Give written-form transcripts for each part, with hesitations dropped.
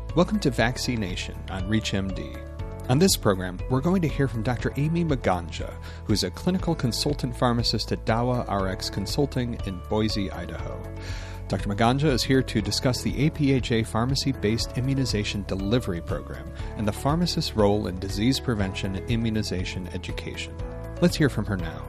Welcome to Vaccination on ReachMD. On this program, we're going to hear from Dr. Amy Maganja, who is a clinical consultant pharmacist at Dawa RX Consulting in Boise, Idaho. Dr. Maganja is here to discuss the APHA pharmacy-based immunization delivery program and the pharmacist's role in disease prevention and immunization education. Let's hear from her now.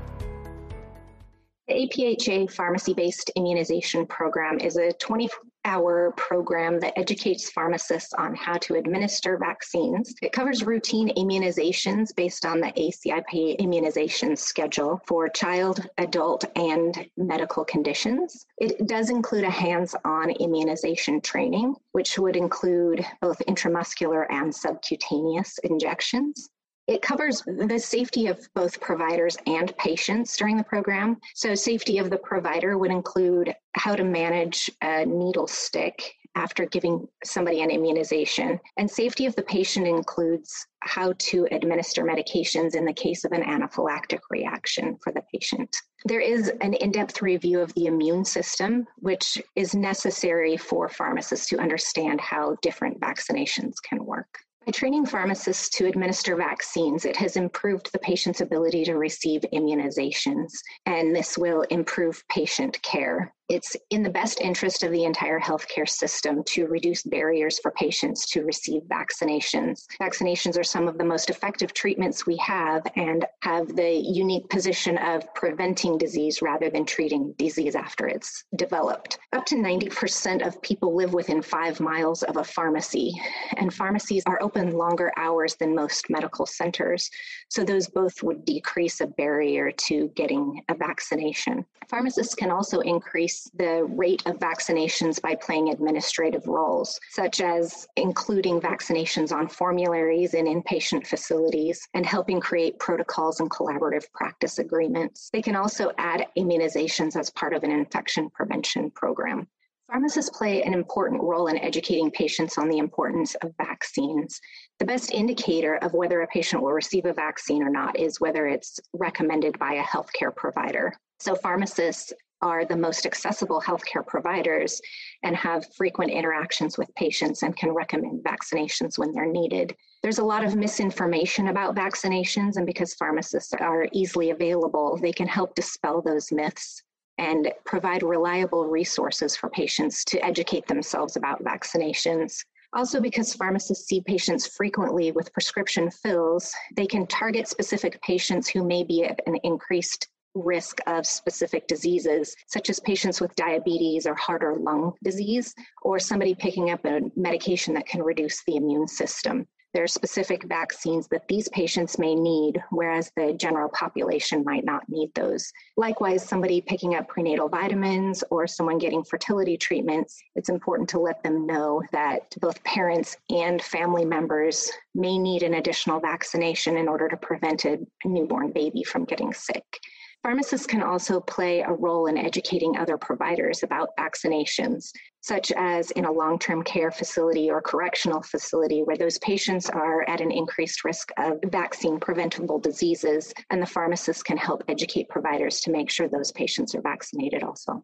The APHA pharmacy-based immunization program is a 24-hour program that educates pharmacists on how to administer vaccines. It covers routine immunizations based on the ACIP immunization schedule for child, adult, and medical conditions. It does include a hands-on immunization training, which would include both intramuscular and subcutaneous injections. It covers the safety of both providers and patients during the program. So safety of the provider would include how to manage a needle stick after giving somebody an immunization. And safety of the patient includes how to administer medications in the case of an anaphylactic reaction for the patient. There is an in-depth review of the immune system, which is necessary for pharmacists to understand how different vaccinations can work. By training pharmacists to administer vaccines, it has improved the patient's ability to receive immunizations, and this will improve patient care. It's in the best interest of the entire healthcare system to reduce barriers for patients to receive vaccinations. Vaccinations are some of the most effective treatments we have and have the unique position of preventing disease rather than treating disease after it's developed. Up to 90% of people live within 5 miles of a pharmacy, and pharmacies are open longer hours than most medical centers, so those both would decrease a barrier to getting a vaccination. Pharmacists can also increase the rate of vaccinations by playing administrative roles, such as including vaccinations on formularies in inpatient facilities and helping create protocols and collaborative practice agreements. They can also add immunizations as part of an infection prevention program. Pharmacists play an important role in educating patients on the importance of vaccines. The best indicator of whether a patient will receive a vaccine or not is whether it's recommended by a healthcare provider. So pharmacists are the most accessible healthcare providers and have frequent interactions with patients and can recommend vaccinations when they're needed. There's a lot of misinformation about vaccinations, and because pharmacists are easily available, they can help dispel those myths and provide reliable resources for patients to educate themselves about vaccinations. Also, because pharmacists see patients frequently with prescription fills, they can target specific patients who may be at an increased risk of specific diseases, such as patients with diabetes or heart or lung disease, or somebody picking up a medication that can reduce the immune system. There are specific vaccines that these patients may need, whereas the general population might not need those. Likewise, somebody picking up prenatal vitamins or someone getting fertility treatments, it's important to let them know that both parents and family members may need an additional vaccination in order to prevent a newborn baby from getting sick. Pharmacists can also play a role in educating other providers about vaccinations, such as in a long-term care facility or correctional facility where those patients are at an increased risk of vaccine-preventable diseases, and the pharmacist can help educate providers to make sure those patients are vaccinated also.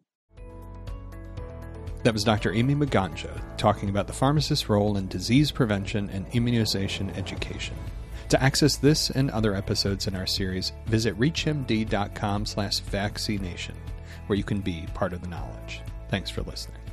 That was Dr. Amy Maganja talking about the pharmacist's role in disease prevention and immunization education. To access this and other episodes in our series, visit reachmd.com/vaccination, where you can be part of the knowledge. Thanks for listening.